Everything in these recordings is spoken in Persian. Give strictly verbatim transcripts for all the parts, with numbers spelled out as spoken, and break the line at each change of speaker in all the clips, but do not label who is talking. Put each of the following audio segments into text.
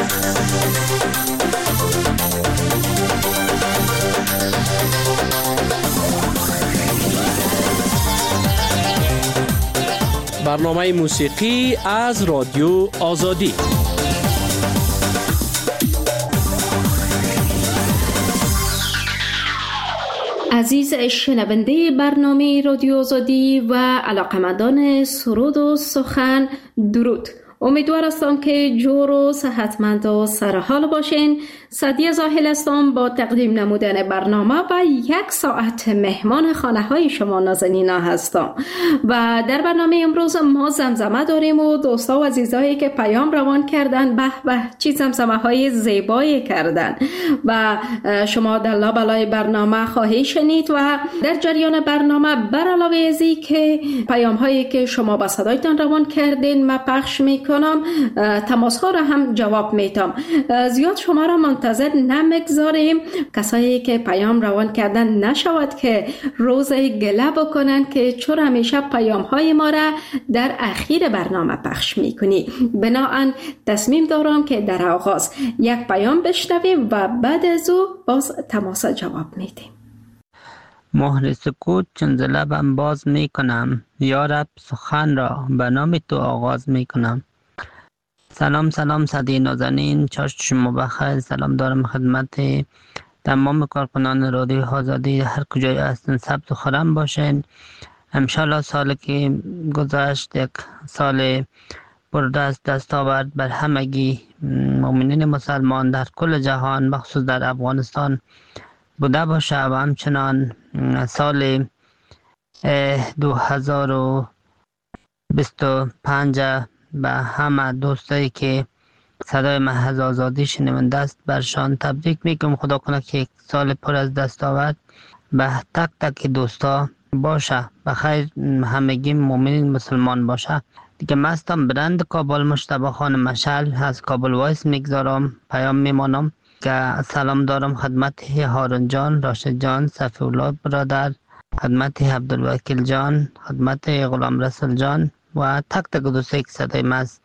برنامه موسیقی از رادیو آزادی.
عزیز شنونده برنامه رادیو آزادی و علاقمندان سرود و سخن، درود. امیدوار هستم که جور و صحتمند و سرحال باشین. سعدیه زاهل هستم با تقدیم نمودن برنامه و یک ساعت مهمان خانه های شما نازنینا هستم. و در برنامه امروز ما زمزمه داریم و دوستا و عزیزایی که پیام روان کردن، به به چی زمزمه های زیبایی کردن و شما در لابلای برنامه خواهی شنید. و در جریان برنامه بر علاوه ازی که پیام هایی که شما با صدایتان روان کردین ما پخش میکنم، تماس ها را هم جواب میتم. زیاد شما را منتظر نمیگذاریم. کسایی که پیام روان کردن نشود که روز گله بکنن که چون همیشه پیام های ما را در اخیر برنامه پخش میکنی. بناهن تصمیم دارم که در آغاز یک پیام بشنویم و بعد از او باز تماس جواب میدیم.
مهر سکوت چون ز لبم باز میکنم، یا رب سخن را به نام تو آغاز میکنم. سلام سلام سعدی نازنین، چشم شما بخیر. سلام دارم خدمت تمام کارکنان رادیو آزادی هر کجای هستن، سبز و خرم باشین. انشالله سالی که گذشت یک سال پردست دستاورد بر همگی مؤمنین مسلمان در کل جهان، مخصوص در افغانستان بوده باشه و همچنان سال دو هزار و بیست و پنج به همه دوستایی که صدای محض آزادی شنونده است برشان تبریک میگم. خدا کنه که یک سال پر از دستاورد به تک تک دوستا باشه، بخیر همگی مؤمنین مسلمان باشه. دیگه مستم برند کابل مجتبی خان مشعل از کابل وایس میگذارم پیام میمانم که سلام دارم خدمت هارون جان، راشد جان، صفی الله برادر، خدمت عبدالوکیل جان، خدمت غلام رسول جان و تک تک دوستایی که صدای ما از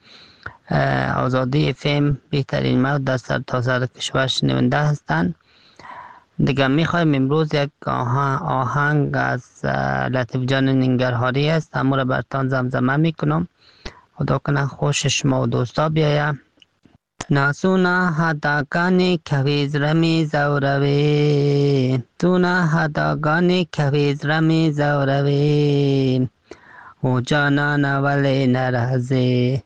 آزادی افم بهترین مواد در سر تا سر کشور شنونده هستند. دیگه میخوایم امروز یک آهنگ از لطیف جان ننگرهاری است، همون را برتان زمزمه میکنم. خدا کنه خوش شما و دوستا بیایه. ناسونا هداگانی کویز رمی زوروی، تونا هداگانی کویز رمی زوروی، او جانان ولی نرازی،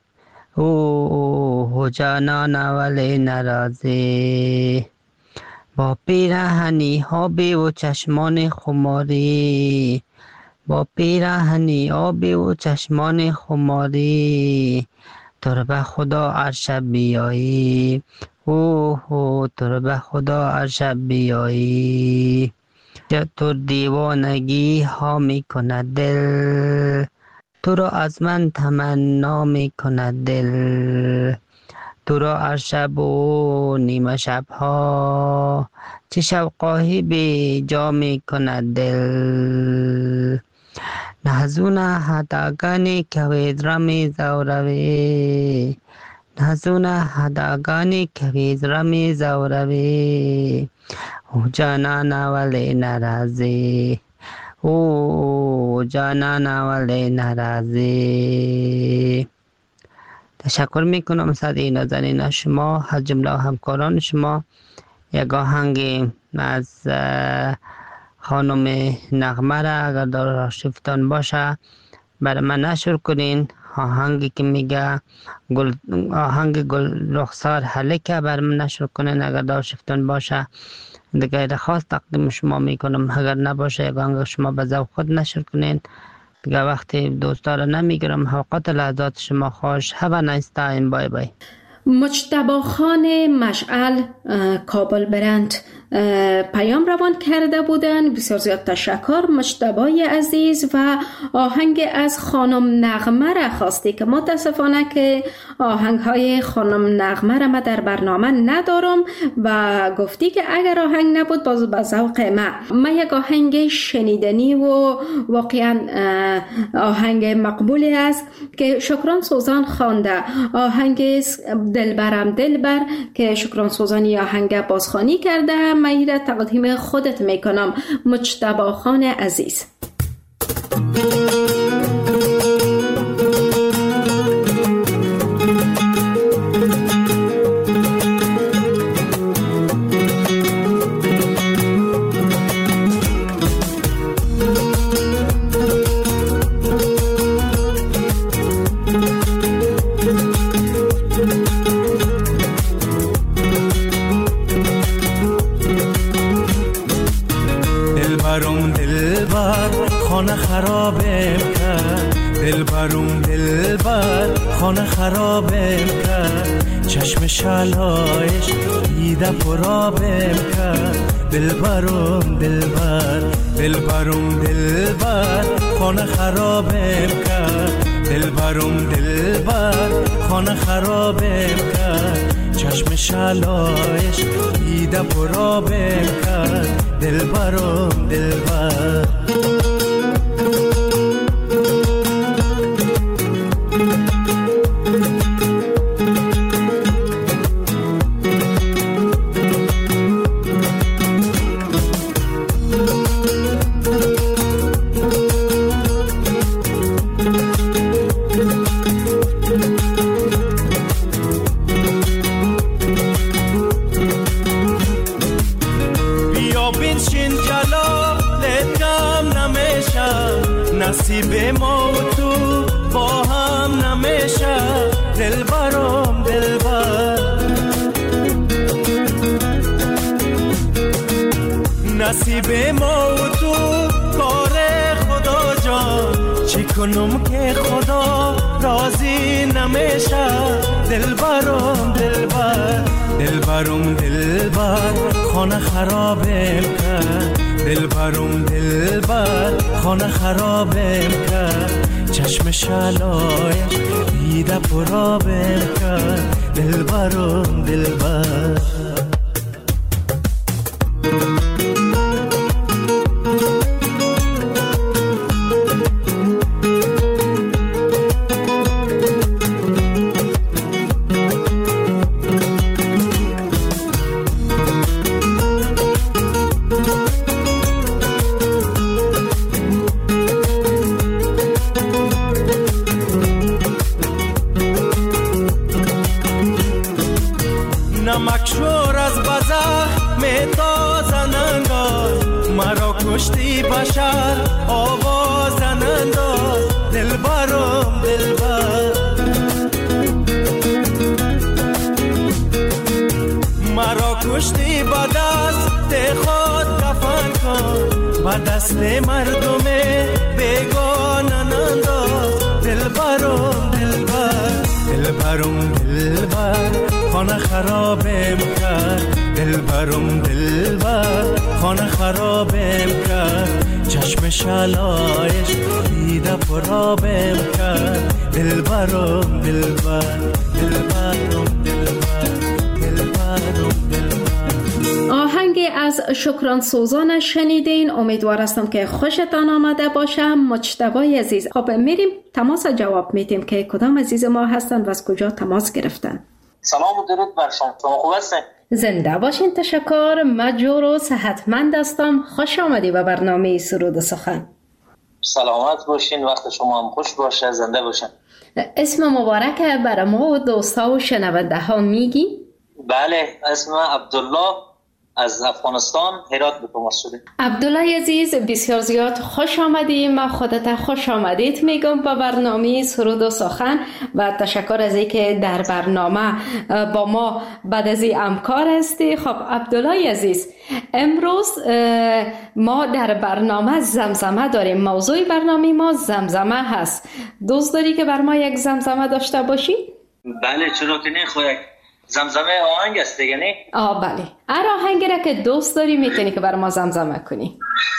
او جانان ولی نرازی. با پیراهنی آبی و چشمان خماری، با پیراهنی آبی و چشمان خماری، تو به خدا عرش بیایی، اوه او تو به خدا عرش بیایی. تو دیوانگی ها می کند دل، تو را از من تمنا می کند دل. تو را هر شب و نیمه شب ها چه شوقاهی به جا می کند دل. نهزون هداگانی کویز رمی زوروی، نهزون هداگانی کویز رمی زوروی، او جانان ولی نرازی، او جانان ولی نرازی. تشکر میکنم سعدی نازنین شما از جمله همکاران شما. یک آهنگ از خانم نغمه را اگر در آرشیفتان باشه برای من نشر کنین. آهنگی که میگه گل، آهنگ گل رخسار هلکه برای من نشر کنین اگر در آرشیفتان باشه. دیگه خواست تقدیم شما میکنم، اگر نباشه یک آهنگ شما به ذوق خود نشر کنین. دیگه وقتی دوستا را نمیگیرم. حقیقت لحظات شما خوش. have a nice time. بای بای.
مجتبی خان مشعل، کابل برند. پیام روان کرده بودن. بسیار زیاد تشکر مجتبی عزیز. و آهنگ از خانم نغمه را خواستی که متاسفانه که آهنگ های خانم نغمه را ما در برنامه ندارم و گفتی که اگر آهنگ نبود باز به ذوق ما ما یک آهنگ شنیدنی و واقعا آهنگ مقبولی است که شکران سوزان خوانده، آهنگ دلبرم دلبر که شکران سوزانی آهنگ بازخوانی کرده. من این را تقدیم خودت میکنم مجتبی خان عزیز.
خرابم کرد دلبرم دلبر خانه خرابم کرد چشم شلایش دیده پرابم کرد دلبرم دلبر دلبرم دلبر خانه خرابم کرد دلبرم دلبر خانه خرابم کرد چشم شلایش دیده پرابم کرد دلبرم دلبر نصیب ما و تو با هم نمیشه دلبرم دلبر نصیب ما و تو کار خدا جان چی کنم که خدا راضی نمیشه دلبرم دلبر دلبرم دلبر خانه خرابم کرد دلبرم دلبر خانه خرابم کرد چشم شلایش دیده پرابم کرد دلبرم دلبر نمکشور از بزخ میتازن انداز مرا کشتی بشر آوازن انداز دلبرم دلبر مرا کشتی با دست خود دفن کن با دست مردم بیگانن انداز دلبرم دلبر دلبرم دلبر خانه خرابم کرد دلبرم دلبر خانه خرابم کرد چشم شلایش دیده پرابم کرد دلبرم دلبر دلبرم دلبر دلبرم دلبر.
آهنگ از شکران سوزان شنیدین. امیدوار هستم که خوشتان آمده باشه. مجتبی عزیز، خب میریم تماس جواب میدیم که کدام عزیز ما هستن و از کجا تماس گرفتن.
سلام و درود بر شما. شما خوب هستین؟
زنده باشین. تشکر. مجور و صحتمند هستم. خوش آمدی به برنامه سرود و سخن.
سلامت باشین، وقت شما هم خوش باشه، زنده باشین.
اسم مبارک برای ما و دوستا و شنونده ها میگی؟
بله، اسم عبدالله از افغانستان، هرات به تماس شده.
عبدالله عزیز، بسیار زیاد خوش آمدی. من خودت خوش آمدید میگم به برنامه سرود و سخن و تشکر از اینکه در برنامه با ما بعد از این همکار هستی. خب عبدالله عزیز، امروز ما در برنامه زمزمه داریم. موضوع برنامه ما زمزمه هست. دوست داری که بر ما یک زمزمه داشته باشی؟
بله، چرا که نه. خواهی زمزمه آهنگ است دیگه نه؟
آه بله. هر آهنگی را که دوست داری میتونی که بر ما زمزمه کنی.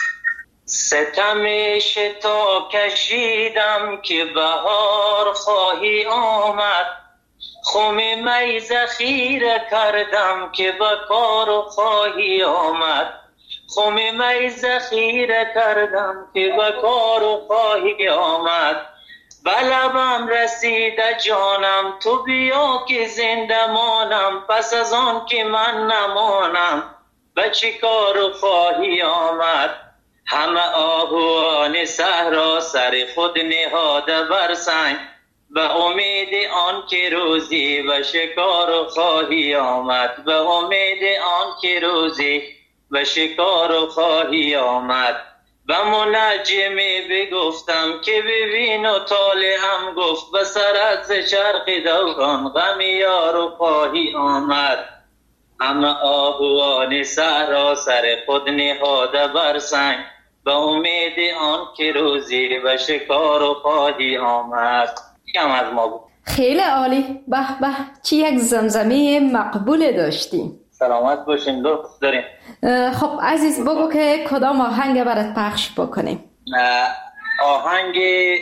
ستمش تا کشیدم که بهار خواهی آمد، خم می ذخیره کردم که به کار خواهی آمد، خم می ذخیره کردم که به کار خواهی آمد. به لبم رسیده جانم تو بیا که زنده مانم، پس از آن که من نمانم به چی کار خواهی آمد. همه آهوان صحرا سر خود نهاده بر سنگ، به امید آن که روزی به شکار خواهی آمد، به امید آن که روزی به شکار خواهی آمد. به منجمی بگفتم که ببین و طالعم گفت، به سر از چرخ دوران غم یار خواهی آمد. همه آهوان صحرا سر خود نهاده بر سنگ، به امید آن که روزی به شکار خواهی آمد. کم از ما بود.
خیلی عالی. به به چی یک زمزمه مقبول داشتیم.
سلامت باشین، لطف داریم.
خب عزیز بگو که کدام آهنگ برات پخش بکنیم؟
آهنگ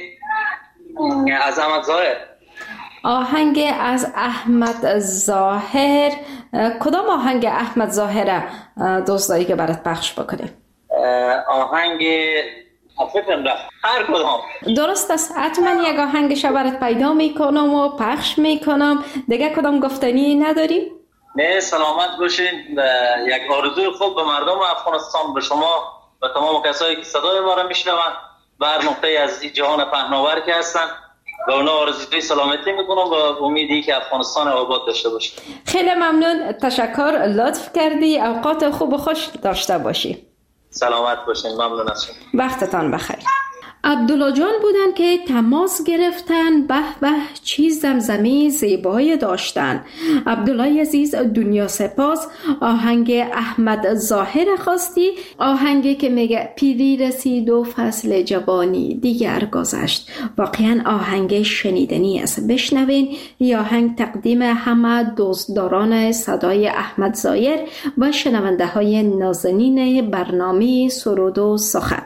از احمد ظاهر.
آهنگ از احمد ظاهر. کدام آهنگ احمد ظاهر دوست داری که برات پخش بکنیم؟
آهنگ افریقن رفت، هر کدام.
درست است، حتما یک آهنگش برات پیدا میکنم و پخش میکنم. دیگه کدام گفتنی نداریم؟
نه سلامت باشین. یک آرزوی خوب به مردم افغانستان، به شما و تمام کسایی که صدای ما را میشنوند و هر نقطه از جهان پهناور که هستن، به اونا آرزوی سلامتی میکنم و امیدی که افغانستان آباد داشته باشه.
خیلی ممنون، تشکر، لطف کردی. اوقات خوب و خوش داشته باشی.
سلامت باشین، ممنون از شما.
وقتتان بخیر. عبدالله جان بودن که تماس گرفتن. به به چی زمزمه زیبایی داشتن. عبدالله عزیز دنیا سپاس. آهنگ احمد ظاهر خواستی، آهنگی که میگه پیری رسید و فصل جوانی دیگر گذشت. واقعا آهنگ شنیدنی است. بشنوین. این آهنگ تقدیم همه دوستداران صدای احمد ظاهر و شنونده های نازنین برنامه سرود و سخن.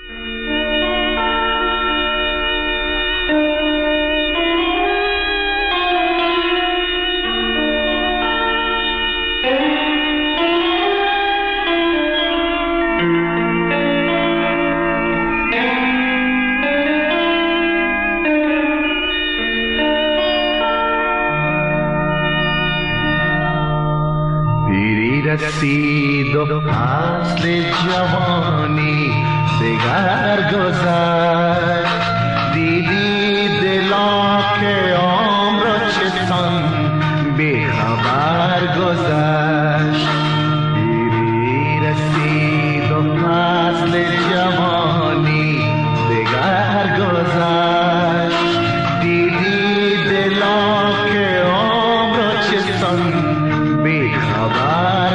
رسید و فصل جوانی دگر گذشت، دیدی دلا که عمر چسان بی خبر گذشت. پیری رسید و فصل جوانی دگر گذشت، دیدی دلا که عمر چسان بی خبر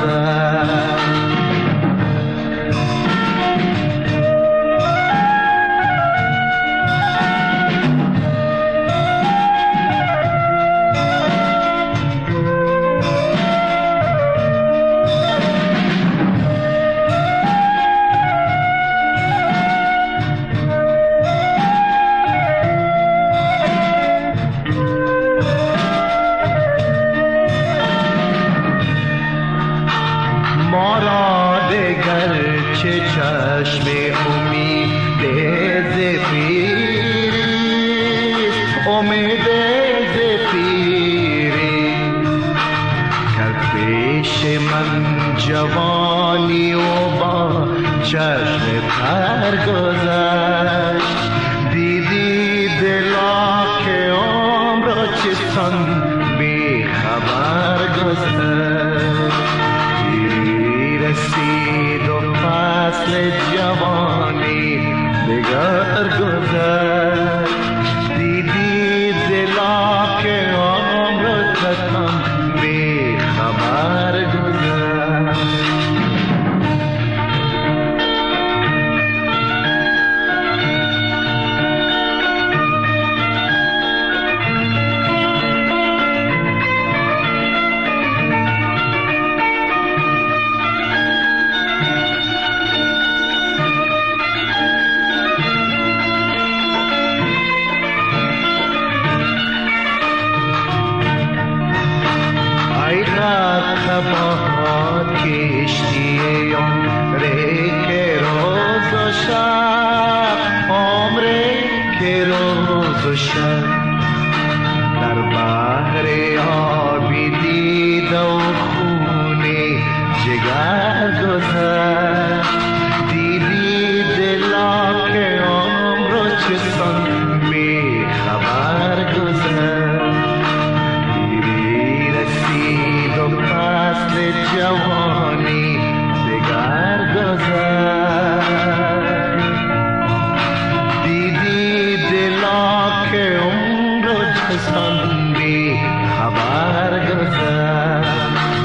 جوانی و با چشم تر گذشت، دیدی دلا که عمر چسان بی خبر گذشت. پیری رسید و فصل جوانی دگر گذشت، دیدی دلا که عمر چسان بی خبر گذشت. غرق با کشتی عمره که روز و شب، عمره که روز و شب در بحر آبی دید و خون جگر گذشت. دیدی دلا که عمر چسان بی خبر گذشت. دیری رسید و فصل جوانی دگر گذشت. دیدی دلا که عمر چسان بی خبر گذشت.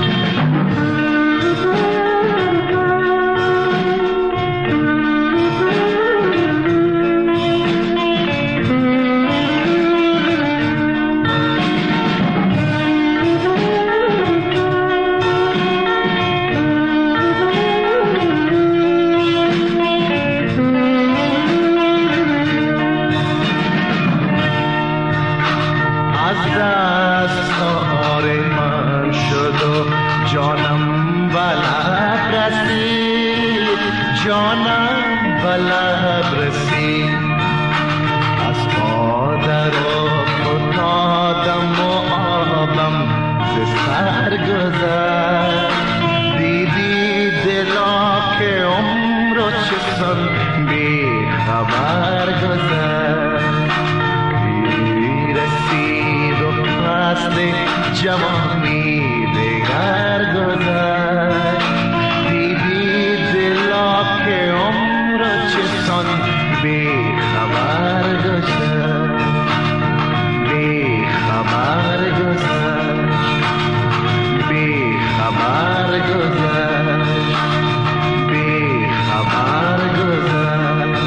جوانی دگر گذشت. دیدی دلا که عمر چسان بی خبر گذشت. بی خبر گذشت. بی خبر گذشت. بی خبر گذشت.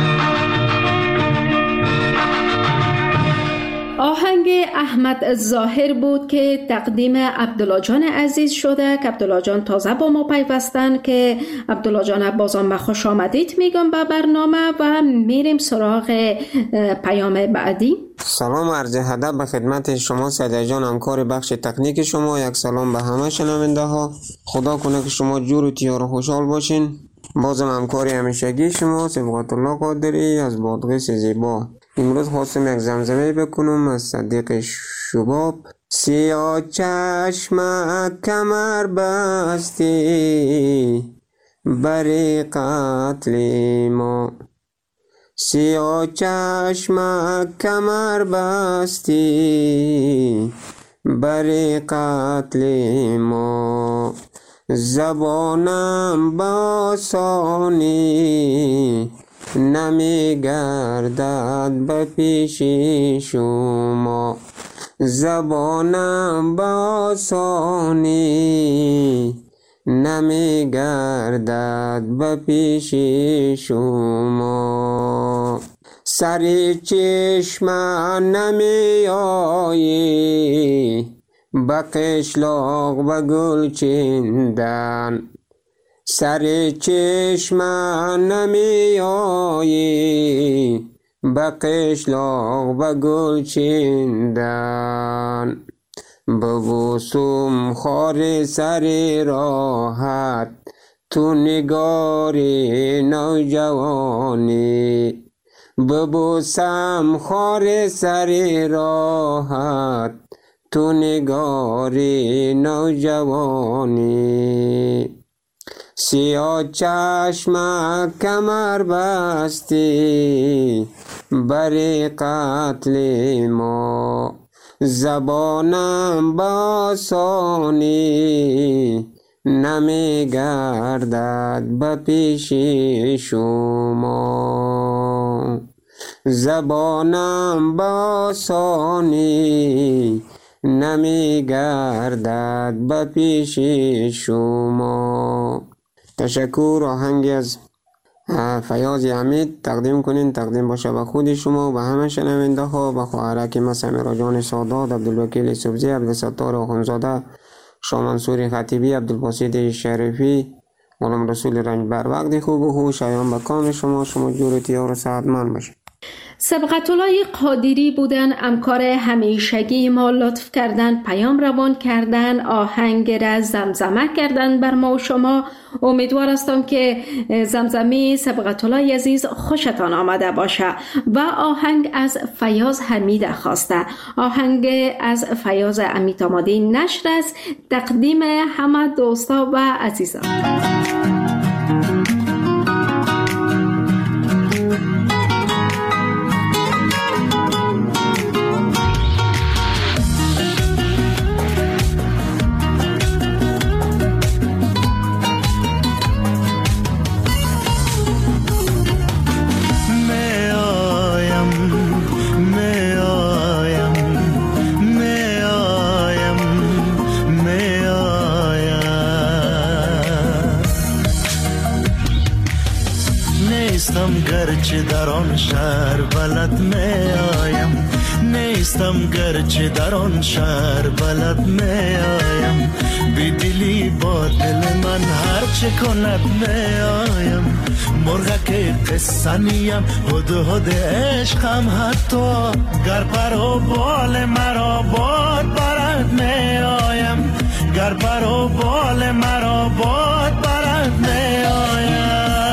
آهنگ احمد ظاهر بود که تقدیم عبدالله جان عزیز شده که عبدالله جان تازه با ما پیوستن، که عبدالله جان بازم به خوش آمدید میگم به برنامه و میریم سراغ پیام بعدی.
سلام عرض ادب به خدمت شما سعید جان، همکار بخش تکنیک شما. یک سلام به همه شنونده ها. خدا کنه که شما جور و تیار و خوشحال باشین. بازم همکاری همیشگی شما صبغت الله قادری از بادغیس زیبا. امروز خواستم یک زمزمه بکنم از صدیق شباب. سیاه چشم کمر بستی بری قتل ما. سیاه چشم کمر بستی بری قتل ما. زبانم باسانی نمی گردد به پیش شما. زبانم باسانی نمی گردد به پیش شما. سر چشم نمی آیی به قشلاق به گل چندن. سر چشم نمی آیی به قشلاق به گل چندن. ببوسم خار سر راحت تو نگار نوجوانی. ببوسم خار سر راحت تو نگار نوجوانی. سیاه چشم کمر بستی بر قتل ما. زبانم باسانی نمی گردد به پیش شما. زبانم باسانی نمی گردد به پیش شما. تشکر. آهنگی از فیاض حمید تقدیم کنین، تقدیم باشه به خود شما و به همه شنونده ها، به خواهرک ما سمیرا جان سادات، عبدالوکیل سبزی، عبدالستار آخونزاده، شاه منصور خطیبی، عبدالباسط شریفی، غلام رسول رنجبر. وقتی خوب و خوش شایان به کام شما. شما جور و تیار و سعادتمند باشید.
سبقت الله قادری بودن، همکار همیشگی ما، لطف کردن پیام روان کردن، آهنگ را زمزمه کردن بر ما و شما. امیدوار هستم که زمزمه سبقت الله عزیز خوشتان آمده باشه. و آهنگ از فیاض حمیده خواسته، آهنگ از فیاض امیت آماده نشر است، تقدیم همه دوستا و عزیزان.
گرچه در آن شهر بلد می آیم، نیستم گرچه در آن شهر بلد می آیم، بی دلی با دل من هر چه کند می آیم، مرغک قصه نیم هد هد عشقم، حتی گر پر و بال مرا باد برد می آیم، گر پر و بال مرا باد برد می آیم.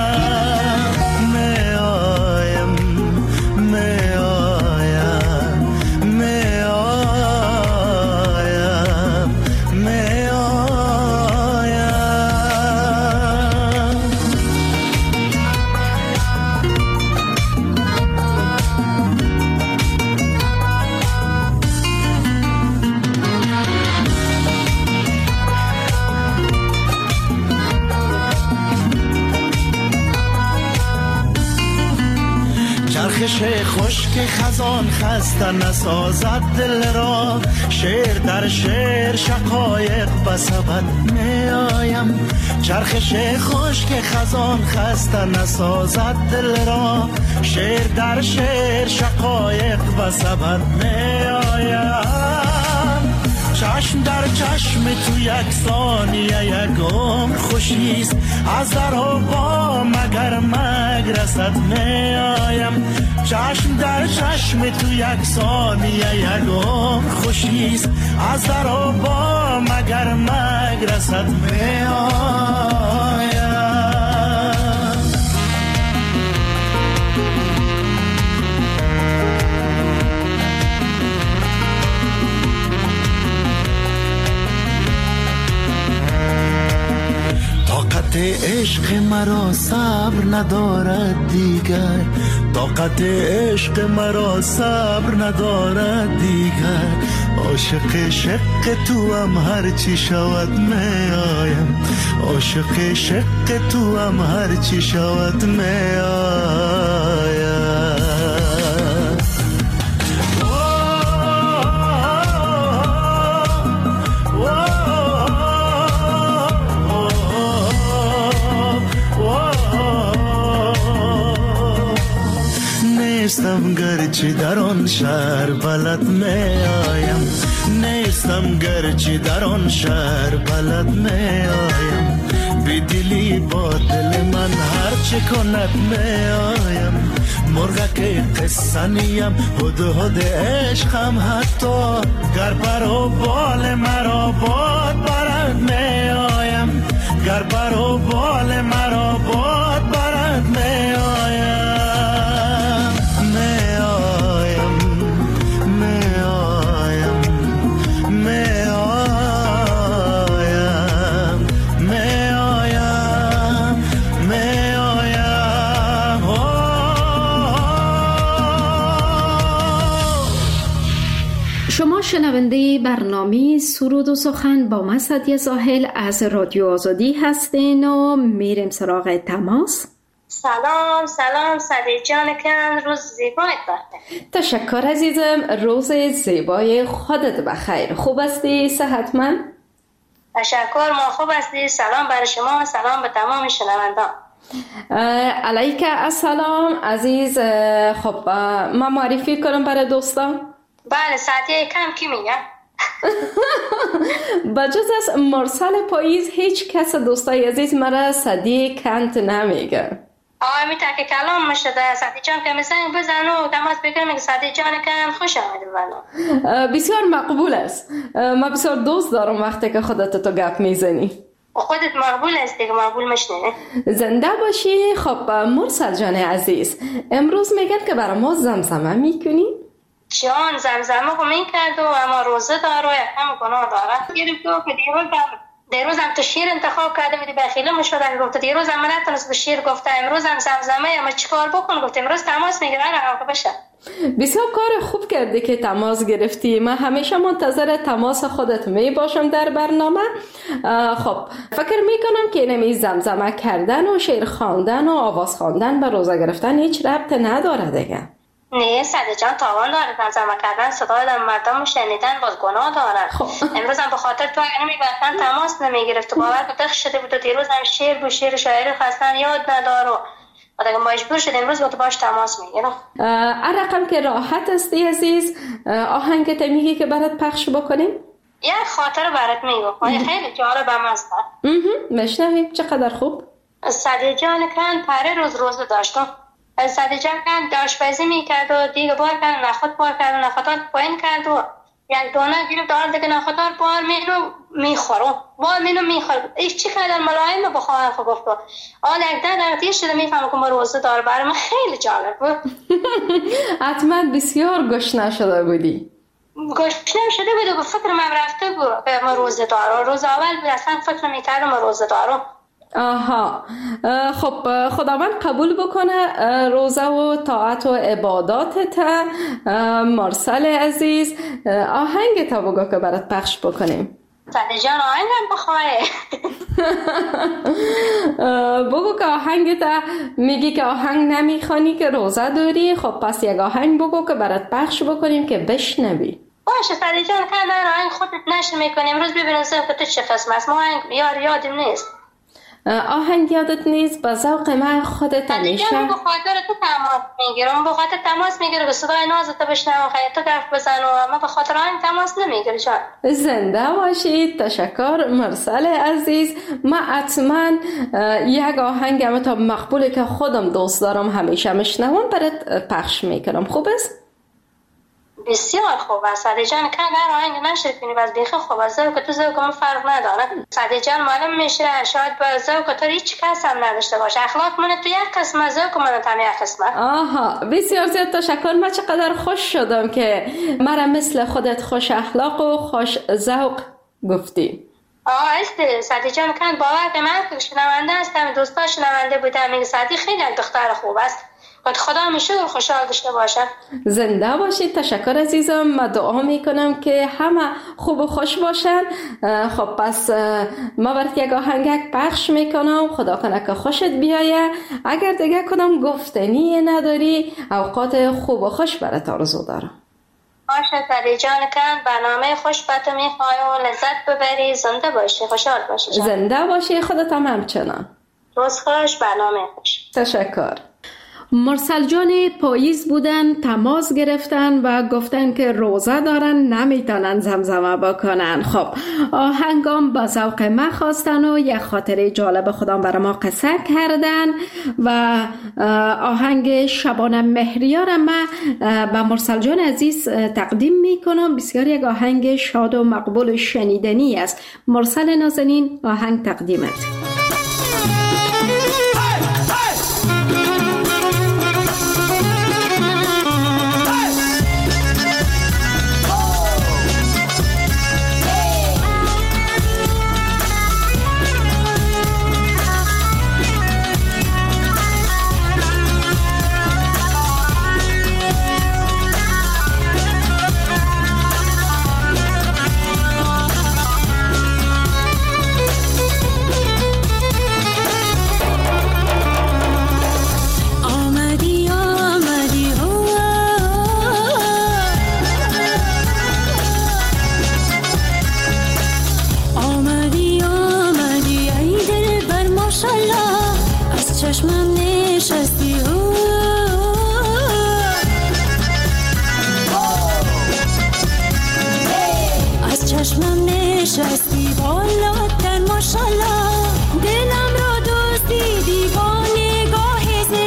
چرخش خشک خزان خسته نسازد دل را، شعر در شعر شقایق بسبد می آیم، چرخش خشک خزان خسته نسازد دل را، شعر در شعر شقایق بسبد می آیم، چشم در چشم تو یک ثانیه یک عمر خوشیست، از در و با مگر مگ رسد می آیم، چشم در چشم تو یک ثانیه یک عمر خوشیست، از در و با مگر مگ رسد می آیم. طاقت عشق مرا صبر ندارد دیگر، طاقت عشق مرا صبر ندارد دیگر، عاشق شق تو هم هر چی شود می آیم، عاشق شق تو هم هر چی شود می آیم. نیستم گرچه در آن شهر بلد می آیم، نیستم گرچه در آن شهر بلد می آیم، بی دلی با دل من هر چه کند می آیم، مرغک قصه نیم هد هد عشقم، حتی گر پر و بال مرا باد برد می آیم، گر پر و بال مرا باد برد می آیم.
شما شنونده برنامه سرود و سخن با من سعدیه زاهل از رادیو آزادی هستین و میریم سراغ تماس.
سلام سلام سعدیه جان کن، روز زیبایت بخیر.
تشکر عزیزم، روز زیبای خودت بخیر. خوب هستی؟ صحتمند؟
تشکر، ما خوب هستی. سلام برای شما، سلام به تمام شنوندان.
علیک السلام عزیز. خب من معرفی کنم برای دوستان.
بله سعدیه کم کی میگه؟
بجز از مرسل پاییز هیچ کس دوستای عزیز مرا سعدیه کنت نمیگه.
آه میتونه که کلام مشده سعدی جان که زنگ بزن و تماس بگیرم که سعدی جان که خوش آمده بنا.
بسیار مقبول است. ما بسیار دوست دارم وقتی که خودت تو گپ میزنی.
خودت مقبول است دیگه، مقبول مشنه.
زنده باشی. خب مرسل جان عزیز، امروز میگن که برای ما زمزمه میکنی؟
جان زمزمه خو میکرد و اما روزه داره و یکم گناه داره. گرفت که دیروز دیروز هم تو شیر انتخاب کرده بودی بخیله مشورت گفت دیروز هم نتونست به شیر گفته امروز هم زمزمه اما چیکار بکن گفت امروز تماس میگیره رقم بشه.
بسیار کار خوب کردی که تماس گرفتی. من همیشه منتظر تماس خودت می باشم در برنامه. خب فکر میکنم که نمی زمزمه کردن و شعر خواندن و آواز خواندن به روزه گرفتن هیچ ربط نداره دیگه.
نه سعدی جان تاوان داره. زمزمه کردن صدای مردم شنیدن باز گناه داره. خب. امروز هم به خاطر تو اگر نمیگفتن تماس نمیگرفت تو باور که تخ شده بود. دیروز هم شعر و شعر شاعری خواستن یاد نداره و دیگه مجبور شد امروز با تو باش تماس میگیرم.
رقم که راحت استی عزیز، آهنگت میگی که برات پخش بکنیم؟
یک خاطر برات میگم خیلی جالب هم است.
مشنویم. چقدر خوب.
سعدی جان کن پره روز روزه داشتم. سعدی جان کن آشپزی میکرد و دیگه بار کرد نخود بار کرد و نخودار پایین کرد و یک دانه گیرد دار دیگه نخودار بار مینو میخورم بار مینو میخورم ایش چی خیلی ملایم بخواهم خب گفت آن یک ده دقیقه شده میفهم که ما روزه دار برای من خیلی جالب بود.
حتما بسیار گشنه شده بودی.
گشنه شده بود و فکر من رفته بود که ما روزه دارم. روز اول بود اصلا فکر میکردم ما روزه دارم.
آها خب خداوند قبول بکنه روزه و طاعت و عباداتت. مرسل عزیز آهنگ تا بگو که برات پخش بکنیم.
سعدی جان آهنگم بخواه.
بگو که آهنگت میگی که آهنگ نمیخوانی که روزه داری. خب پس یک آهنگ بگو که برات پخش بکنیم که بشنوی.
باشه سعدی جان که من آهنگ خودت نشر میکنیم. امروز ببینم که تو چه قسم است. ما آهنگ یار یادم نیست.
آهنگ یادت نیست؟ با ذوق من خودت همیشه
دیگه به خاطر تو تماس میگیرم. به خاطر تماس میگیره که صدای نازت بشنوم خیلی تو گفت بزن و ما به خاطر آهنگ تماس نمیگیره. جان
زنده باشید. تشکر مرسل عزیز. ما حتما یک آهنگ اما تا مقبوله که خودم دوست دارم همیشه میشنوم برات پخش میکنم. خوب است؟
بسیار خوب است. سعدی جان که اگر آهنگ نشر کنی باز بیخی خوب است. ذوق تو ذوق من فرق نداره. سعدی جان معلوم میشه شاید با ذوق تو هیچ کس هم نداشته باشه. اخلاق من تو یک قسمه ذوق من تو یک قسمه. آها
بسیار زیاد تشکر. من چقدر خوش شدم که مرا مثل خودت خوش اخلاق و خوش ذوق گفتی.
آه است سعدی جان کن باور که من که شنونده هستم دوستا شنونده بودم میگه سعدی خیلی دختر خوب است. خود خدا همیشه خوشحال داشته باشه.
زنده باشید. تشکر عزیزم. من دعا میکنم که همه خوب و خوش باشن. خب پس ما برات یک آهنگک پخش میکنم. خدا کنه که خوشت بیایه. اگر دیگه کدام گفتنی نداری اوقات خوب و خوش برات آرزو دارم.
باشه سعدی جان کن برنامه خوش به تو میخوام و لذت ببری. زنده باشی خوشحال باشی.
زنده باشی. خودت هم همچنان.
روز خوش برنامه خوش.
تشکر. مرسل جان پاییز بودن، تماس گرفتن و گفتن که روزه دارن نمیتونن زمزمه بکنن. خب آهنگام با ذوق ما خواستن و یک خاطره جالب خودم برای ما قصه کردن و آهنگ شبانه مهریار ما با مرسل جان عزیز تقدیم میکنم. بسیار یک آهنگ شاد و مقبول شنیدنی است. مرسل نازنین آهنگ تقدیمت.
دلم را دوستی دیوانه گاه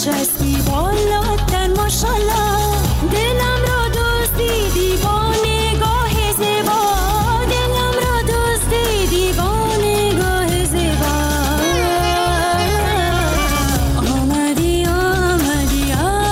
نشستی بالاتر ماشالله دلم را دزدیدی با نگاه زیبا دلم را دزدیدی با نگاه زیبا آمدی آمدی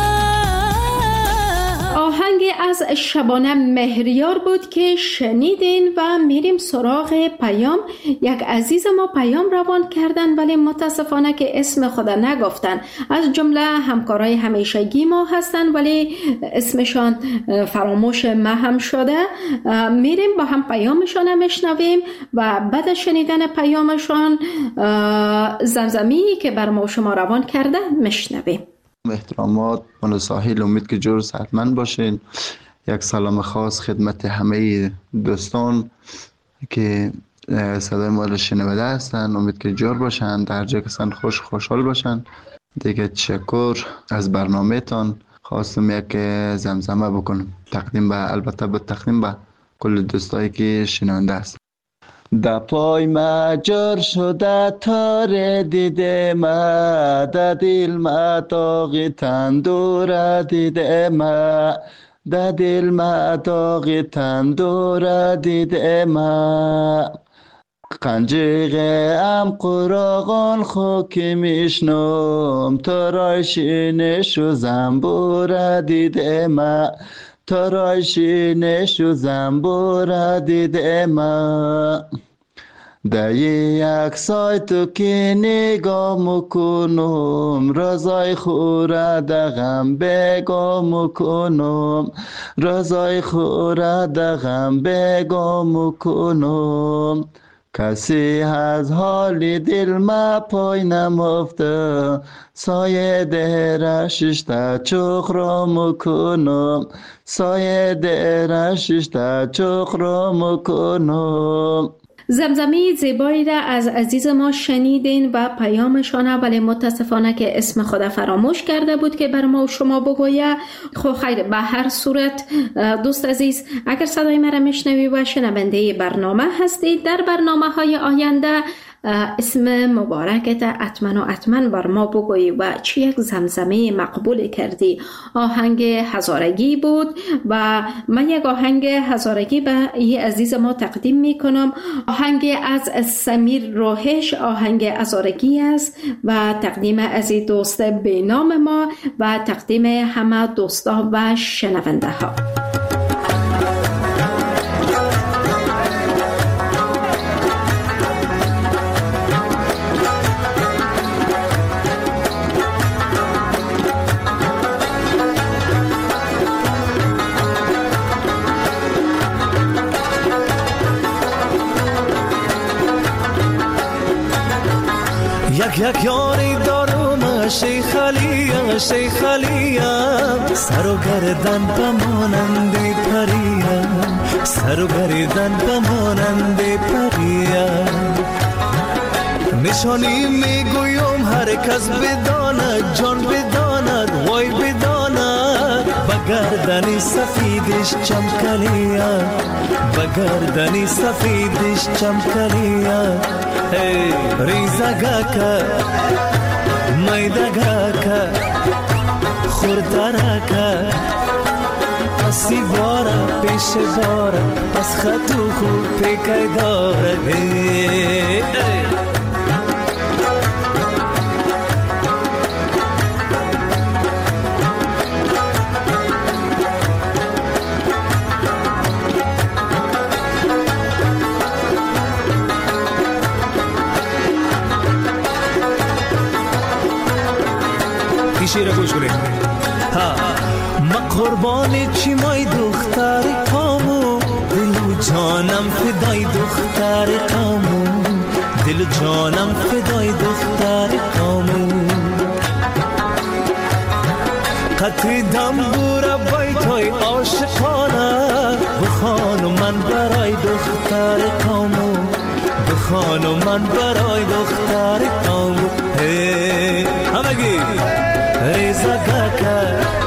آهنگ از شبانه مهریار بود که شنیدین و میریم سراغ پیام. یک عزیز ما پیام روان کردن ولی متاسفانه که اسم خدا نگفتن. از جمله همکارای همیشگی ما هستن ولی اسمشان فراموش ما هم شده. میریم با هم پیامشان میشنویم و بعد از شنیدن پیامشان زمزمی که بر ما شما روان کرده میشنویم.
احترامات من ساحل، امید که جور صحتمند باشین. یک سلام خاص خدمت همه دوستان که صدای ما رو شنونده هستن، امید که جور باشن، در جای کسان خوش خوشحال باشن. دیگه تشکر از برنامه تان. خواستم یک زمزمه بکنم تقدیم به البته به تقدیم به کل دوستایی که شنونده است. در پای مجر شده تار دیده ما، در دل ما داغ تندور دیده ما، در دل ما داغ تندور دیده ما. قنجیق ام قراغان خوک میشنم، تراشینش و زنبور دیده ما، تراشینش و زنبور دیده ما. در یک سایتو که نگاه مکنم، رازای خوره دغم بگاه مکنم، رازای خوره دغم بگاه مکنم. کسی از حال دل ما پای نمافته، سایه درشش تا چخ را مکنم، سایه درشش تا چخ را مکنم.
زمزمی زیبایی را از عزیز ما شنیدین و پیامشانه ولی متاسفانه که اسم خدا فراموش کرده بود که بر ما و شما بگویه. خب خیر، به هر صورت دوست عزیز اگر صدای مرا میشنوی و شنونده برنامه هستی، در برنامه های آینده اسم مبارکت اتمن و اتمن بر ما بگویی و چی یک زمزمه مقبول کردی. آهنگ هزارگی بود و من یک آهنگ هزارگی به این عزیز ما تقدیم می کنم. آهنگ از سمیر روحش، آهنگ هزارگی است و تقدیم از دوست به نام ما و تقدیم همه دوستا و شنونده ها.
یک یک یاری دارم شیخ علیم، شیخ علیم. سر و گردن بمانند پریم، سر و گردن بمانند پریم. نشانی میگویم هر کس بداند، جان بداند، وای بداند. بگردنی سفیدش چمکلیم، بگردنی سفیدش چمکلیم. Hey, rizagaka, maidagaka, khurdaraka, pasi bora, peshe bora, pas khatu khu pekay dora. Hey, hey.
شیر گوش کنید.
ها ما قربان چی مای دختر کامو، دل و جانم فدای دختر کامو، دل و جانم فدای دختر کامو. قطر دنبور بیتای عاشقانه، بخوانو من برای دختر کامو، بخوانو من برای دختر کامو. همگی ریزگاکا،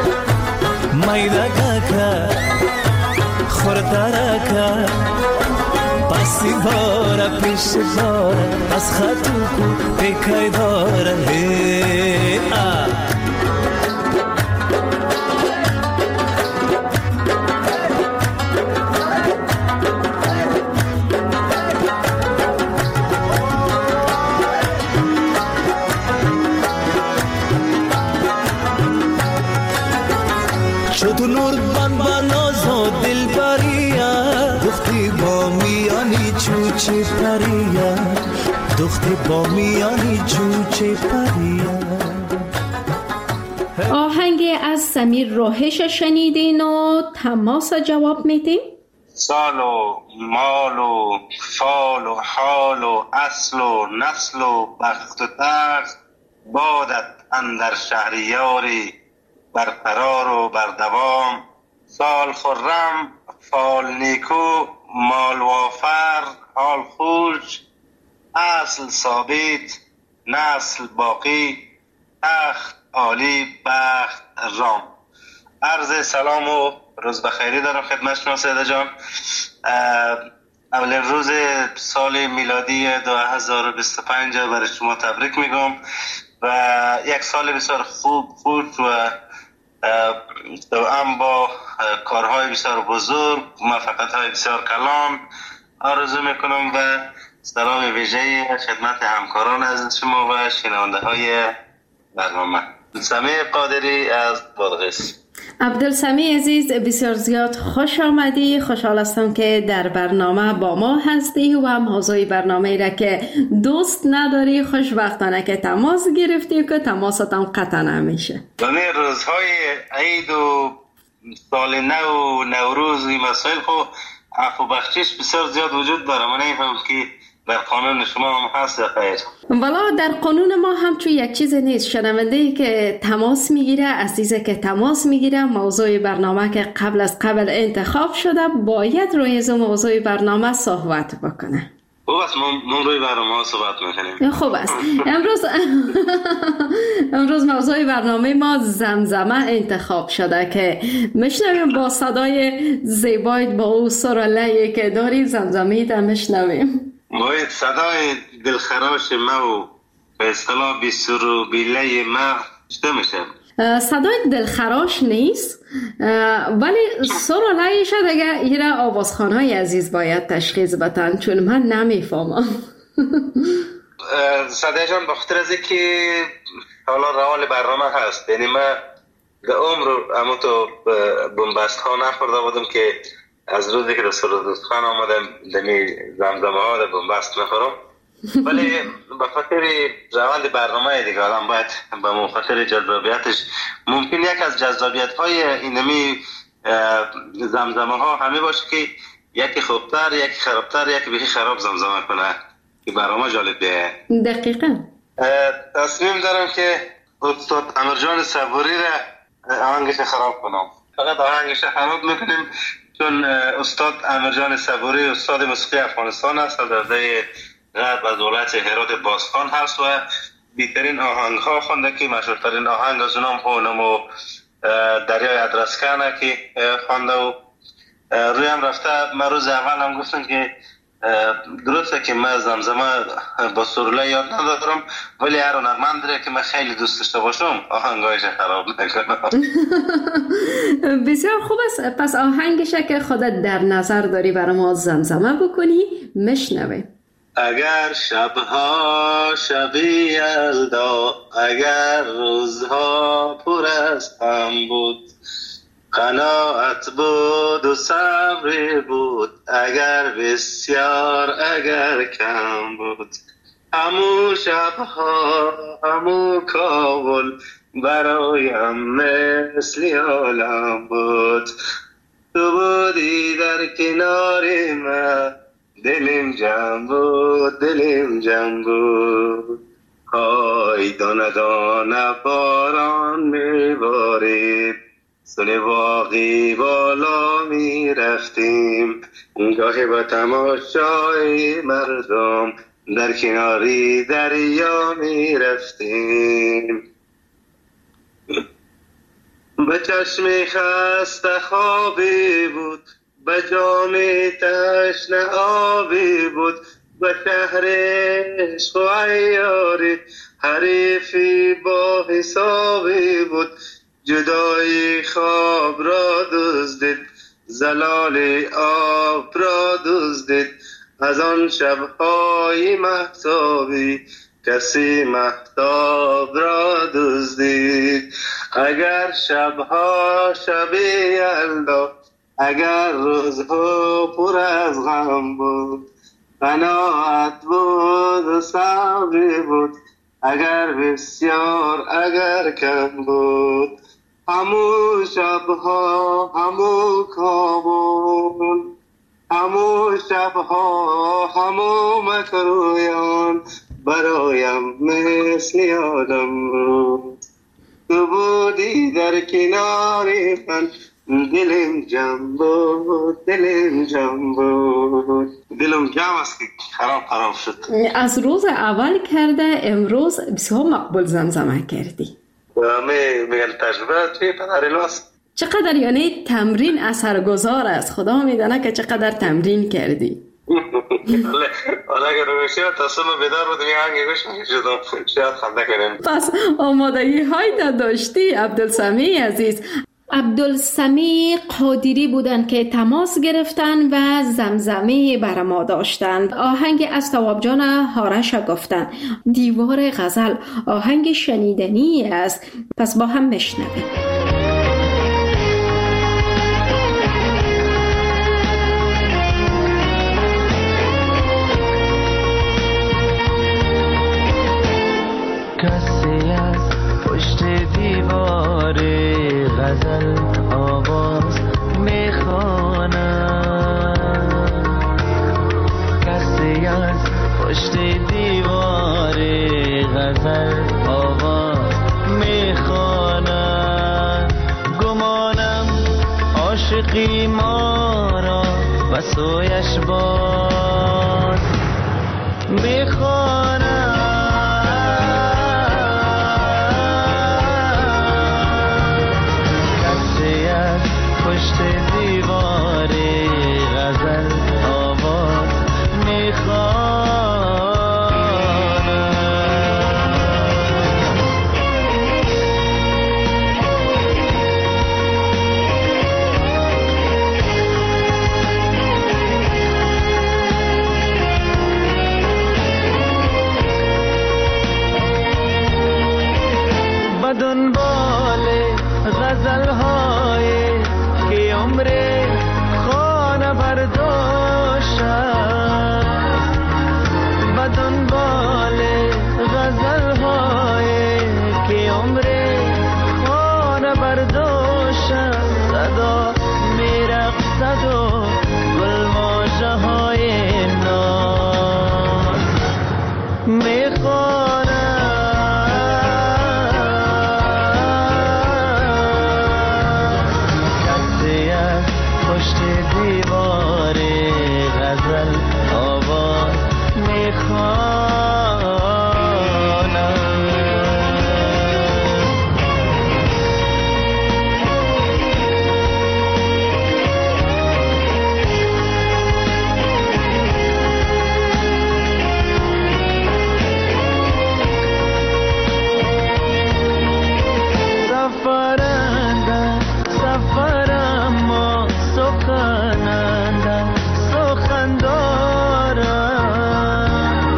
مایدگاکا، خوردارکا، پسی بارا پیش بارا، از خطو کو پیکای دارا. با میانی جوچه پریم.
آهنگ از سمیر راهش شنیدین و تماس جواب میدیم.
سال و مال و فال و حال و اصل و نسل و بخت و تخت بادت اندر شهریاری برقرار و بردوام. سال خرم فال نیکو مال وافر حال خوش اصل ثابت نسل باقی تخت عالی بخت رام. عرض سلام و روز بخیری دارم خدمت شما سیده جان. اولین روز سال میلادی دو هزار و بیست و پنج برای شما تبریک میگم و یک سال بسیار خوب خوش و هم با کارهای بسیار بزرگ موفقیت‌های بسیار کلان آرزو میکنم و سلام ویژه‌ای خدمت همکاران از شما و شنونده های برنامه. سمی قادری از بادغیس.
عبدالسمی عزیز بسیار زیاد خوش آمدی. خوشحال هستم که در برنامه با ما هستی و موضوع برنامه را که دوست نداری خوشبختانه که تماس گرفتی که تماستم قطع نمیشه.
یعنی روزهای عید و سال نو و نوروز این مسائل خو عفو بخشش بسیار زیاد وجود داره. من نمیفهم که در قانون شما هم هست یا خیر؟
والا در قانون ما هم چون یک چیز نیست. شنونده‌ای که تماس میگیره، عزیزی که تماس میگیره، موضوع برنامه که قبل از قبل انتخاب شده باید روی از موضوع برنامه صحبت بکنه.
خوب است، من روی برنامه صحبت میکنیم.
خوب است. امروز امروز موضوع برنامه ما زمزمه انتخاب شده که میشنویم با صدای زیبایت با او سر و لحی که داری زمزمه تا میشنویم.
باید صدای دلخراش ما و به اصطلاح بی سر و بی لحی ما چطور میشه؟
صدای دلخراش نیست ولی سر و لحیش دیگه ایره آوازخانهای عزیز باید تشخیص بدن چون من نمیفهمم.
صدای جان بخاطر از که حالا روال برنامه هست، یعنی من به عمر اما تو بنبست ها نخورده بودم که از روزی که رسول دوست خان آمدم دمی زمزمه ها در بنبست نخورم، ولی به خاطر روند برنامه دیگه آدم باید به مخاطر جذابیتش ممکن یک از جذابیت های اینمی زمزمه ها همه باشه که یکی خوبتر یکی خرابتر یکی بخی خراب زمزمه کنه که برنامه جالب بیه.
دقیقا
تصمیم دارم که استاد امرجان صبوری را آهنگش خراب کنم. فقط آهنگش خراب میکنیم چون استاد امرجان صبوری استاد موسیقی افغانستان است، در ده غرب از ولایت هرات بازخان هست و بیترین آهنگ ها خونده که مشهورترین آهنگ از اونم خونم و دریای ادرسکنه که خونده و روی هم رفته. من روز اول هم گفتم که درسته که من زمزمه با سروله یاد ندارم ولی هر هنرمند داره که من خیلی دوست داشته باشم آهنگایش خراب نکنم.
بسیار خوب است. پس آهنگش که خودت در نظر داری برای ما زمزمه بکنی میشنویم.
اگر شبها شبی یلدا اگر روزها پر از غم بود قناعت بود و صبر بود اگر بسیار اگر کم بود همو شبها همو کابل برایم مثل عالم بود تو بودی در کنار من دلم جمع بود دلم جمع بود های دانه دانه باران میبارید سن باقی بالا می رفتیم گاهی با تماشای مردم در کناری دریا می رفتیم به چشم خسته خوابی بود به جام تشنه آبی بود به شهر عشق و عیاری حریفی با حسابی بود جدای خواب را دزدید زلال آب را دزدید از آن شبهای مهتابی کسی مهتاب را دزدید اگر شبها شبی یلدا اگر روزها پر از غم بود قناعت بود و صبری بود، اگر بسیار اگر کم بود. همو شبها همو کابون، همو شبها همو مکرویان، برایم مثل یادم بود. تو بودی در کناری من، دلم جمع بود، دلم جمع بود. دلم جمع است که خراب خراب شد.
از روز اول کرده امروز بسیار مقبول زمزمه کردی.
همه میگن تجربه توی پدر است.
چقدر یعنی تمرین اثرگذار است. خدا میدونه که چقدر تمرین کردی.
حالا اگر روشی تا صبح بیدار بودم یه هنگی گوش میشدم شاید خنده کنیم.
پس آمادگی های تا داشتی عبدالسمی عزیز. عبدالسمی قادری بودن که تماس گرفتن و زمزمه بر ما داشتند. آهنگ از تواب جان هارش گفتن، دیوار غزل، آهنگ شنیدنی است. پس با هم بشنویم.
کسی از پشت دیوار غزل آواز میخواند، کسی از پشت دیوار غزل آواز میخواند. گمانم عاشقی ما را و سویش باز میخواند. پشت دیوار غزل آواز میخواند. به دنبال غزل های که عمر خانه برداشت، به دنبال غزل های که عمر خانه برداشت، صدا میرقصد و گل ماژه های ناز میخواند. پشت دیوار غزل آواز میخواند. سفرنده سفرم ما سخننده سخن دارم،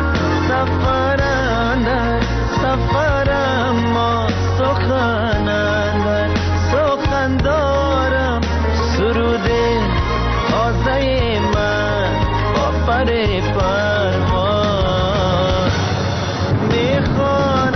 سفرنده سفرم ما سخننده سخن دارم. سرود تازه من با پر پرواز میخواند.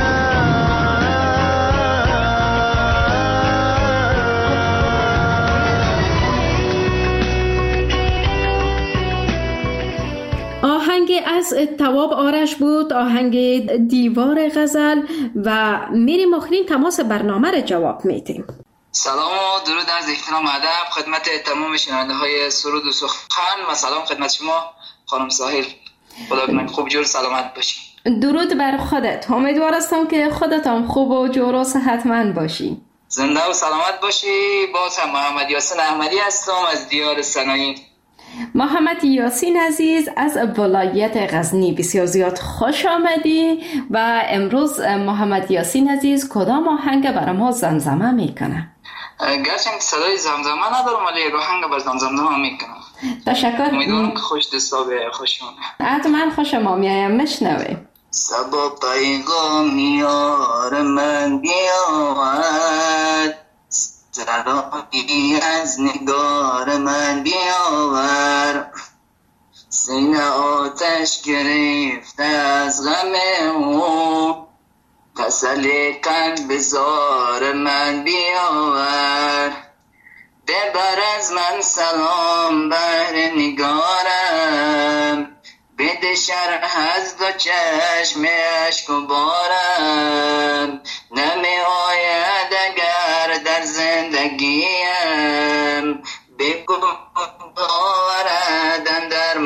آهنگ از تواب آرش بود، آهنگ دیوار غزل. و میریم آخرین تماس برنامه را جواب میدیم.
سلام و درود از احترام و ادب خدمت تمام شنونده های سرود و سخن و سلام خدمت شما خانم ساحل. خدا کنه خوب جور سلامت باشی.
درود بر خودت. امیدوار هستم که خودت هم خوب و جور و صحتمند باشی.
زنده و سلامت باشی. باز هم محمد یاسین احمدی هستم از دیار سنایی.
محمد یاسین عزیز از ولایت غزنی، بسیار زیاد خوش آمدی. و امروز محمد یاسین عزیز کدام آهنگ برای ما زمزمه میکنه؟
گرچه صدای زمزمه ندارم ولی آهنگ بر زمزمه میکنم.
تشکر.
امیدوارم که خوش دستاب خوشونه.
حتما خوشم میایم. مشنوه.
سبا پیغام یار من بیاورد، سرایی از نگار من بیاور، سینه آتش گرفته از غم او، تسلی قلب بزار من بیاور. ببر از من سلام بر نگارم، بده شرح از دو چشم اشک و بارم. نمی آید اگر در زندگیم، بگو آوردن در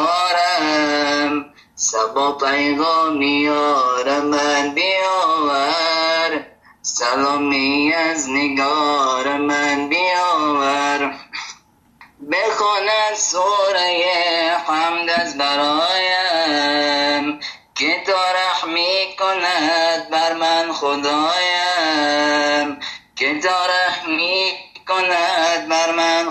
مزارم. سبا پیغامی یار من بیاور، سلامی از نگار من بیاور. بخوان سوره حمد از برایم، که تا رحمی کند بر من خدایم. که تا رحمی کند بر من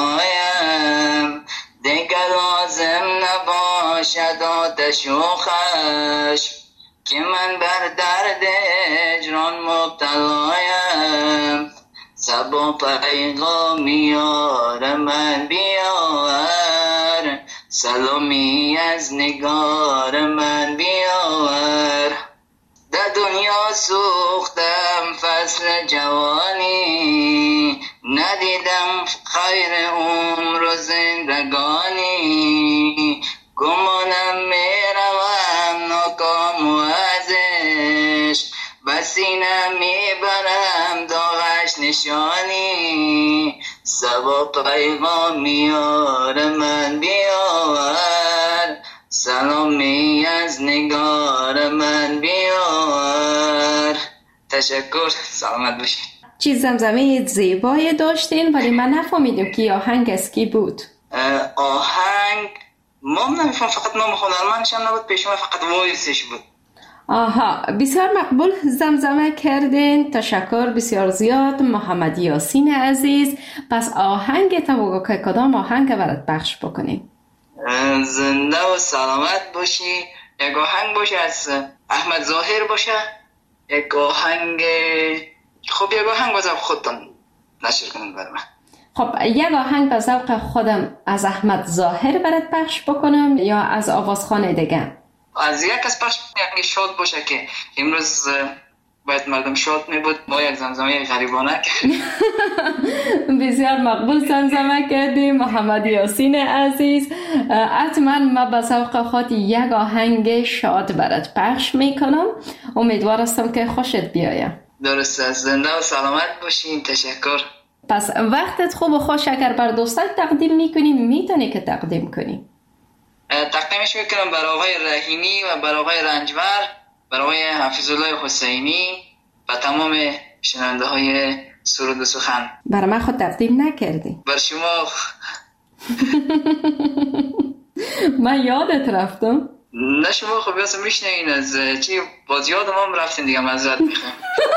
خدایم. دیگر لازم نباشد آتش و خشم، که من بر درد هجران مبتلایم. سبا پیغامی یار من بیاور، سلامی از نگار من بیاور. در دنیا سوختم فصل جوانی، ندیدم خیر عمر و زندگانی. گمانم میروم ناکام و از عشق، بسینه میبرم داغش نشانی. سبا پیغامی یار من بیاور، سلامی از نگار من بیاور. تشکر، سلامت باشید.
چیز زمزمه زیبایی داشتین، ولی من نفهمیدم که آهنگ از کی بود.
آهنگ ما نمیفهم، فقط نام هنرمندش هم نبود، پیش ما فقط وایسش بود.
آها، بسیار مقبول زمزمه کردین. تشکر بسیار زیاد محمد یاسین عزیز. پس آهنگ تا بگو که کدام آهنگ برات پخش بکنیم؟
زنده و سلامت باشی. یک آهنگ باشه از احمد ظاهر باشه، یک آهنگ خب یک آهنگ باز خودتان نشر کنید برای من.
خب یک آهنگ به ذوق خودم از احمد ظاهر برات پخش بکنم یا از آوازخوان دیگه؟
از یک از پخش یک شاد باشه که امروز باید مردم شاد می بود. ما یک زمزمه غریبانه کردیم.
بسیار مقبول زمزمه کردیم محمد یاسین عزیز. حتما ما به ذوق خود یک آهنگ شاد برات پخش میکنم. امیدوار هستم که خوشت بیاید.
درست است. زنده و سلامت باشین. تشکر.
پس وقتت خوب و خوش اگر بر دوستان تقدیم میکنی میتونی که تقدیم کنی؟
تقدیمش میکنم برای آقای رحیمی و برای آقای رنجبر، برای آقای حفیظالله حسینی و تمام شنونده های سرود و سخن.
برای من خود تقدیم نکردی؟
بر شما
من یادت رفتم؟
نه شما خب بیاسم میشنین از چی باز یادم هم رفتین دیگه، معذرت میخوام.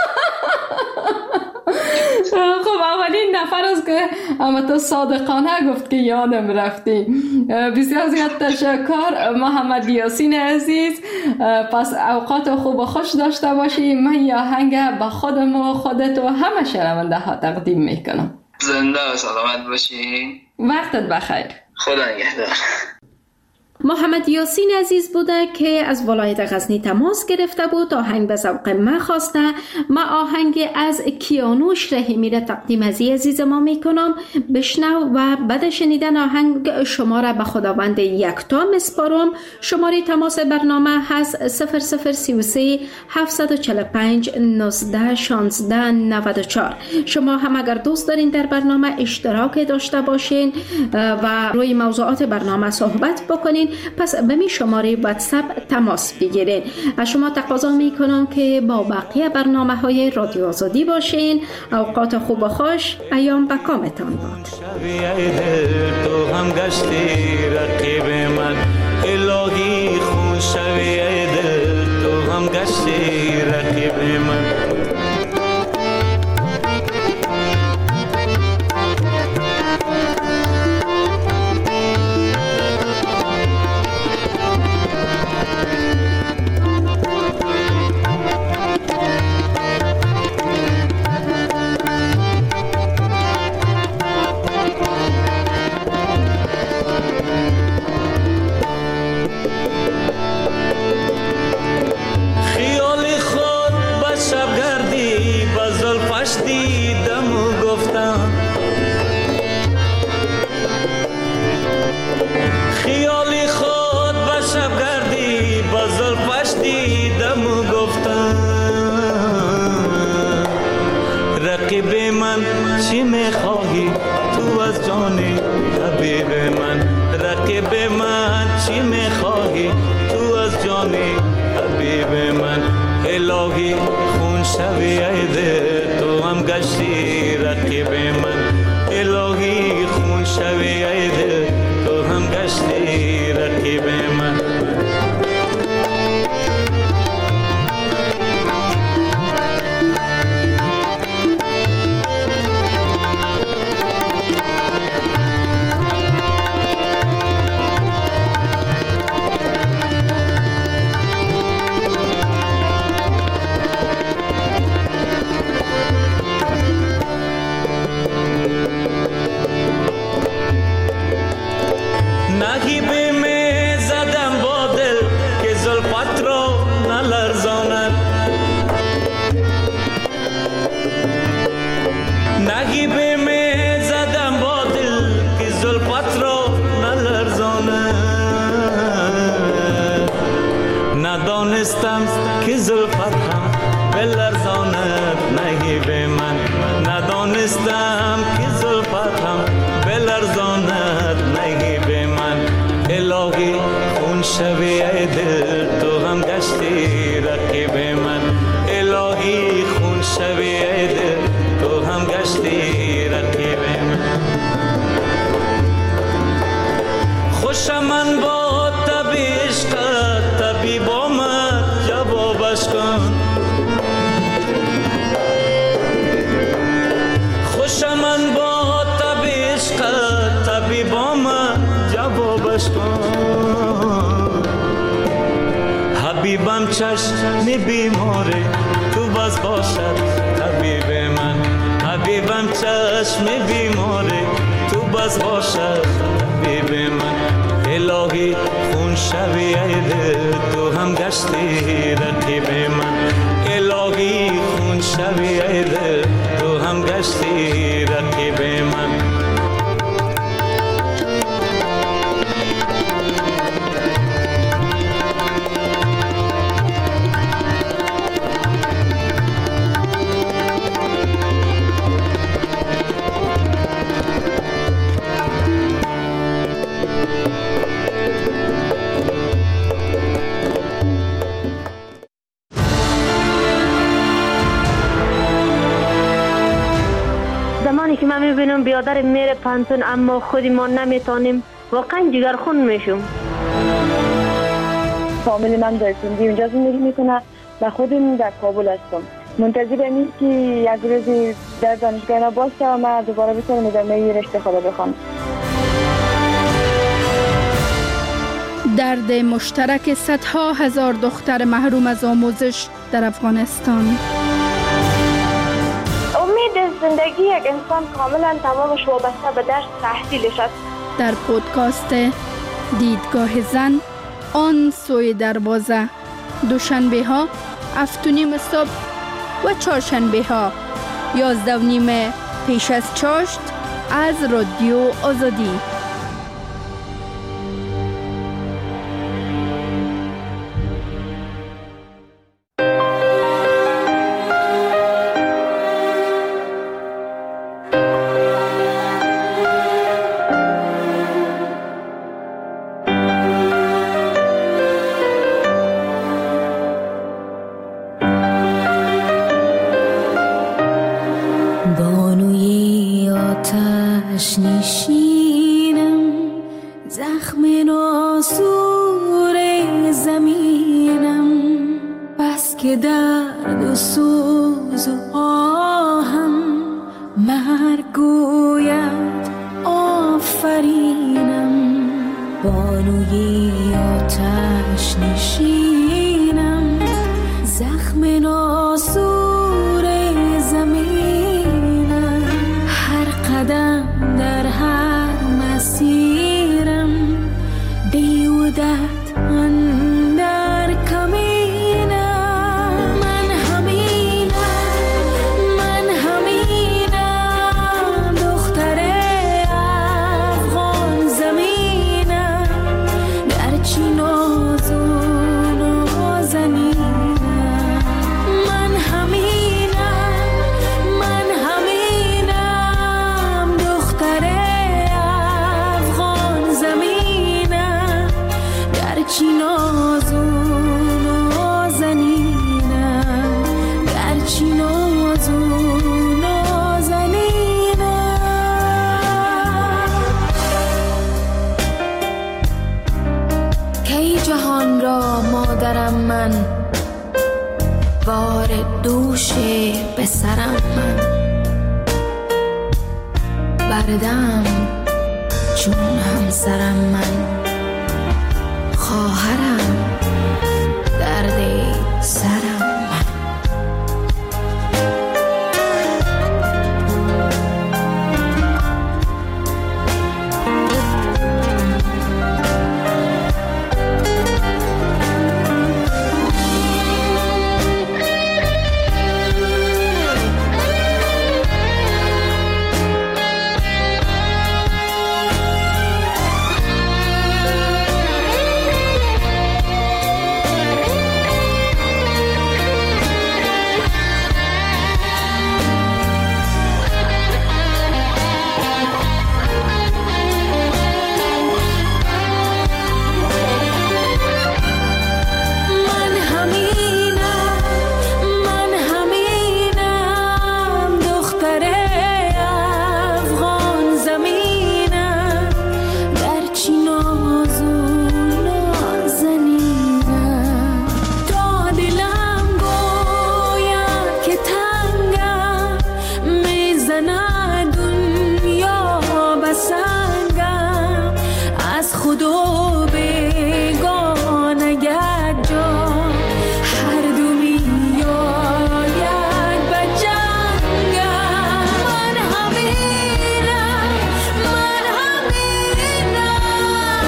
خب اولین نفر است که اما تو صادقانه گفت که یادم رفتی. بسیار زیاد تشکر محمد یاسین عزیز. پس اوقات خوب و خوش داشته باشی. من یه آهنگ به خودم و خودت و همه شنونده ها تقدیم میکنم.
زنده و سلامت باشی.
وقتت بخیر.
خدا نگهدار.
محمد یاسین عزیز بوده که از ولایت غزنی تماس گرفته بود. آهنگ به ذوق من خواسته. ما آهنگ از کیانوش رحیمی را تقدیم از عزیز ما میکنم. بشنو و بعد شنیدن آهنگ شما را به خداوند یکتا مسپارم. شماره تماس برنامه هست صفر صفر سی و سه هفتصد و چهل و پنج نوزده شانزده نود و چهار. شما هم اگر دوست دارین در برنامه اشتراک داشته باشین و روی موضوعات برنامه صحبت بکنین، پس به می شماره واتساپ تماس بگیرین. از شما تقاضا می کنم که با بقیه برنامه های رادیو آزادی باشین. اوقات خوب و خوش، ایام به کامتان باد.
تو هم گشتی رقیب من، الهی خون شوی ای دل، تو هم گشتی رقیب من. دیدم و گفتم رقیب من چی میخواهی تو از جان حبیب من، رقیب من چی میخواهی تو از جان حبیب من. الهی خون شوی ای دل تو هم گشتی رقیب من، الهی خون شوی ای دل تو هم گشتی رقیب من. ندانستم که زلفت هم بلرزاند نگیب من، ندانستم که زلفت هم بلرزاند نگیب من. الهی خون شوی ای دل تو هم گشتی رقیب من، الهی خون شوی ای دل تو هم گشتی رقیب من. خوشم من با تب عشقت طبیب آمد جوابش کن، خوشم من با تب عشقت طبیب آمد جوابش کن. حبیبم چشم بیماره تو بس باشد طبیب من، حبیبم چشم بیماره تو بس باشد طبیب من. الهی خون شوی ای دل تو هم گشتی رقیب من، الهی خون شوی ای دل تو هم گشتی رقیب من.
زمانی که من میبینم بیادر میره پانتون اما خودی ما نمیتونیم واقعا جگرخون میشم.
فامیل من در سندی اونجا زندگی میکنه و خودم در کابل هستم. منتظرم این که یک روزی در دانشگاه باشه و من دوباره بتونم ادامه رشته خدا بخوام.
درد مشترک صدها هزار دختر محروم از آموزش در افغانستان.
امید زندگی یک انسان کاملا تمامش وابسته به درس تحصیلش است.
در پودکاست دیدگاه زن آن سوی دروازه، دوشنبه ها هفت و نیم صبح و چهارشنبه ها یازده و نیم پیش از چاشت از رادیو آزادی.
نشینم زخم ناسور زمینم، بس که درد و سوز و آهم مرگ گوید آفرینم. بانوی آتش نشینم زخم ناسور زمینم، هر قدم در هر مسیرم دیودت اندر کمینم. من همینم من همینم دختر افغان زمینم، گرچه ناز و نازنینم دوش به سرم من بردم چون همسرم من خواهرم درد سرم من.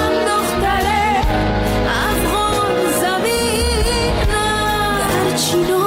چی